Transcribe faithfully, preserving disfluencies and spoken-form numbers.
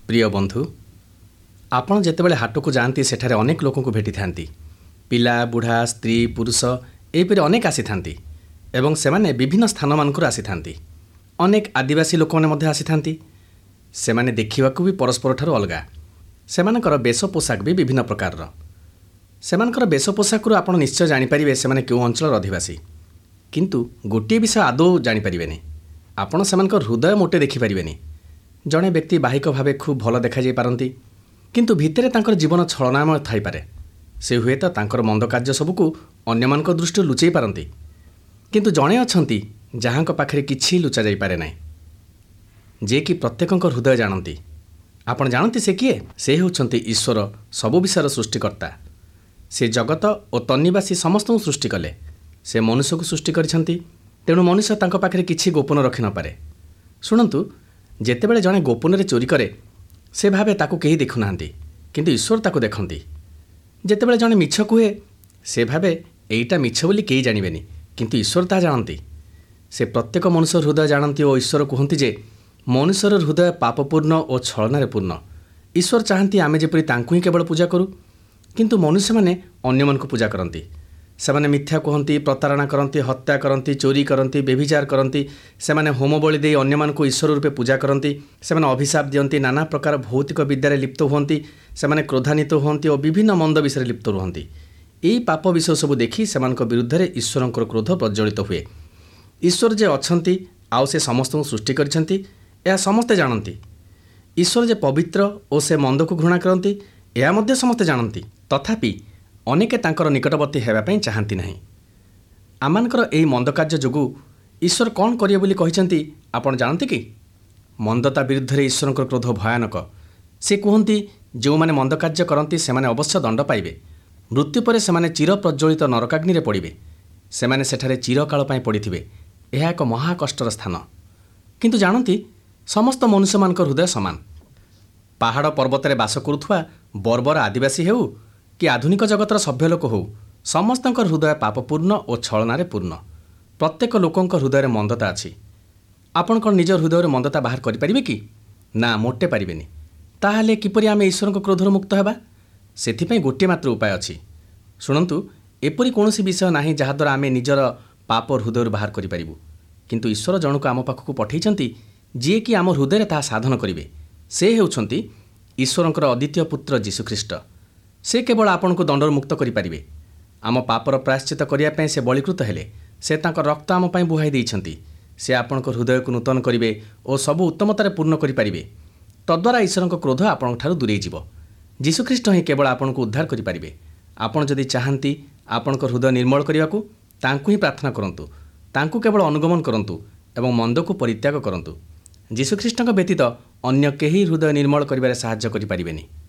प्रिय बंधु आपण जेतेबेले हाटको जाती सेठारे अनेक लोक भेटी था पिला बुढ़ा स्त्री पुरुष एपरि अनेक आसी था एवं सेमाने विभिन्न स्थान मानक आसी था अनेक आदिवासी लोक मैंने आसी था सेमाने देखिबाकू भी परस्पर ठारू अलगा सेमानकर वेश पोशाक भी विभिन्न प्रकार सेमानकर वेश पोशाक आपण निश्चय जानीपारे से क्यों अंचल अधिवासी किंतु गोटे विषय आदौ जानीपारे आपण सेमानकर हृदय मोटे देखिपारे जड़े व्यक्ति बाहिक भाव खूब भल देखा पारती किंतु भितर तांकर जीवन छलनामय थाईपारे से हुए तो तांकर मंद कार्य सबको अन्य मान दृष्टि लुचई पारती किंतु जड़े अच्छा जहाँ पाखे किसी लुचा जा पारे ना जे कि प्रत्येक हृदय जानती आपण जानती से किए से होउछंती ईश्वर सबु विषयर सृष्टिकर्ता से जगत और तन्निवासी समस्त सृष्टि कले से मनुष्य को सृष्टि करिसंती तेणु मनुष्य तांको पाखे किसी गोपन रखि न पारे शुणंतु जेतेबेले जड़े गोपन चोरी करे से भावे ताकू कहीं देखुना किंतु ईश्वर ताकू देखती जेतेबेले जड़े मिछ कहे से भावे एईटा मिछ बोली कहीं जानिबेनी किंतु ईश्वर ता जानती से प्रत्येक मनुष्य हृदय जानती और ईश्वर कहती जे मनुष्यर हृदय पापपूर्ण और छलनारे पूर्ण ईश्वर चाहती आमे जेपरि तांकू ही केवल पूजा करूँ किंतु मनुष्य माने अन्य मन को पूजा करती सेमाने मिथ्या कहती प्रतारणा करती हत्या करती चोरी करती व्यभिचार करती सेमाने होम बलि दे अन्य मान को ईश्वर रूपे पूजा करती सेमाने अभिशाप दियंती नाना प्रकार भौतिक विद्यारे लिप्त हुअंती सेमाने क्रोधान्वित हुअंती और विभिन्न मंद विषय लिप्त रुहंती यही पाप विषय सब देखि सेमानक विरुद्ध ईश्वरंकर क्रोध प्रज्वलित हुए ईश्वर जे अछंती आउ से समस्त सृष्टि करिसंती यह समस्ते जानती ईश्वर जे पवित्र और से मंद को घृणा करती यह मध्य समस्ते जानती तथापि अनेके तांकर निकटवर्ती हेबापी चाहती नहीं आमानकर एही मंद कार्य जोगु ईश्वर कौन करिए बोली कहिसंती आपण जानते कि मंदता विरुद्ध ईश्वरंकर क्रोध भयानक से कहती जो माने मंद कार्य करती से माने अवश्य दंड पाइबे मृत्यु पर से माने चिर प्रज्वलित नरकाग्नि पड़े से माने सेठारे चिरकाल पाई पड़िथिबे यह एक महाकष्टर स्थान किंतु जानती समस्त मनुष्य मानक हृदय समान पहाड़ पर्वत बास करुवा बर्बर आदिवासी हेउ कि आधुनिक जगतर सभ्य लोक हो समस्त हृदय पापपूर्ण और छलनारे पूर्ण प्रत्येक लोकंक हृदय मंदता अच्छी आपण कौन निज हृदय मंदता बाहर करें कि ना मोटे पारे ताहले किपरि आमे ईश्वर क्रोधर मुक्त होगा से गोटे मात्र उपाय अच्छी शुणु एपरी कौन विषय ना जहाद्वारा आमे निजर पाप हृदय बाहर करूँ किंतु ईश्वर जनक आम पाखक पठेइछंती जी कि आम हृदय ता साधन करेंगे से हेउछंती ईश्वरंकर अद्वितीय पुत्र जीशुख्रीष्ट से केवल आपण को दंडर मुक्त करें आम पापर प्रायश्चित करने से बलिकृत हेले से तांकर रक्त आम पाई बुहाई देइछंती से आपण हृदय को नूतन करेंगे और सबू उत्तमतार पूर्ण करें तद्वारा ईश्वर क्रोध आपण ठारू दूरे जीव जीशुख्रीष्ट ही केवल आपण को उद्धार करें आपण जदि चाहती आपण हृदय निर्मल करने को तांकु ही प्रार्थना करंतु तांकु केवल अनुगमन करंतु एवं मंद को परित्याग करंतु जीशुख्रीष्ट व्यतीत अन्य केही हृदय निर्मल करिबारे साहाय्य करि पारिबेनी।